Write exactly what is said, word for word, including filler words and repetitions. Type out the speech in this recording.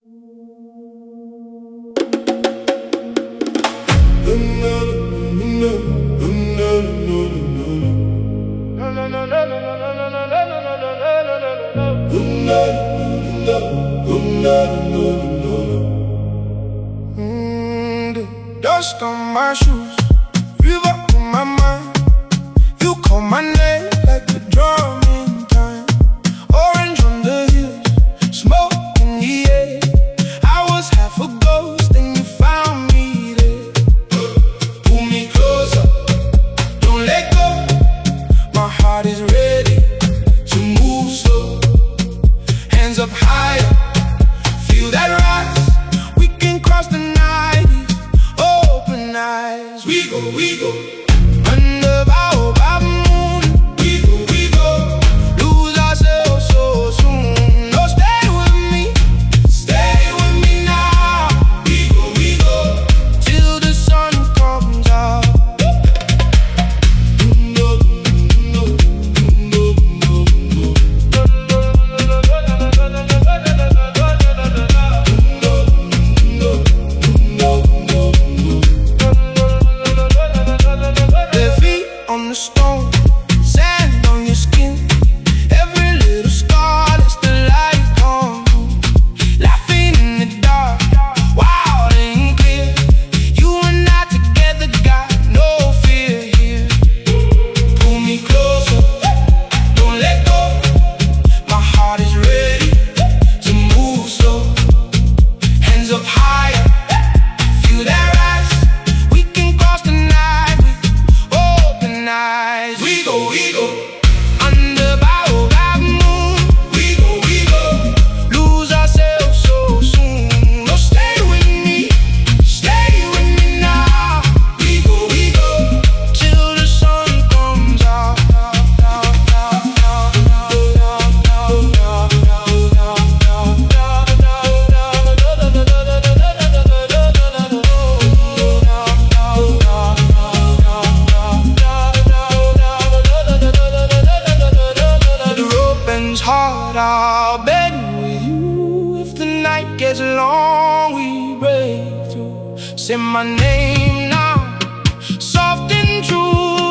Mm, the dust on my shoes, river on my mind. You call my name like a drum in time. Orange on the hills, smoke in the air. I was half a ghost and you found me there. Pull me closer, don't let go. My heart is ready to move slow. Hands up higher, feel that rise. We can cross the nineties, open eyes. We go, we go. Under baobab moon, we go, we go. Lose ourselves so soon. No, stay with me, stay with me now. We go, we go, till the sun comes out. On the stone, sand on your skin. Every little scar lets the light come home. Laughing in the dark, wild and clear. You and I together got no fear here. Pull me closer, don't let go. My heart is ready to move slow. Hands up higher, feel that rise. We can cross the night with open eyes. We go, we go. Under baobab moon, we go, we go. Lose ourselves so soon. No, stay with me, stay with me now. We go, we go, till the sun comes out. Hard, I'll bed with you. If the night gets long, we break through. Say my name now, soft and true.